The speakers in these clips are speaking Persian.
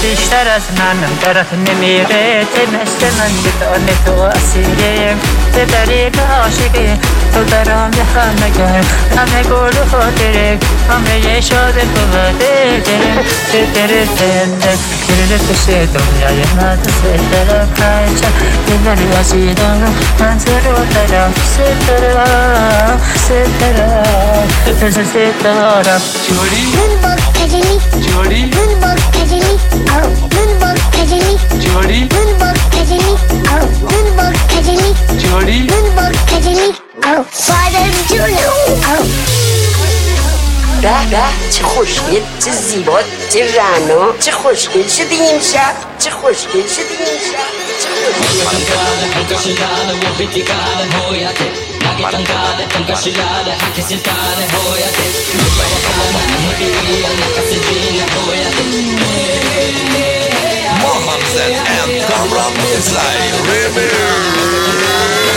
اشترت من درت نمیره مثل من بدان تو اسیره به طریق عاشقی تو برام همه گل و خاطره همه شاد تو بده دل کش دنیای من ستاره پنچه دل رسیدم منظر رو دارم ستاره جوری Moonwalk Academy, جوری Moonwalk Academy, oh, Moonwalk Academy, جوری Moonwalk Academy, oh, Moonwalk Academy, جوری Moonwalk Academy, oh, Father Juno, oh. به چه خوشگل چه زیبا چه رعنا چه خوشگل شدی امشب چه خوشگل شدی امشب Mohammed and Kamran Mizai Remix.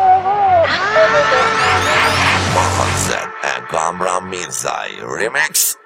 Mohammed and Kamran Mizai Remix.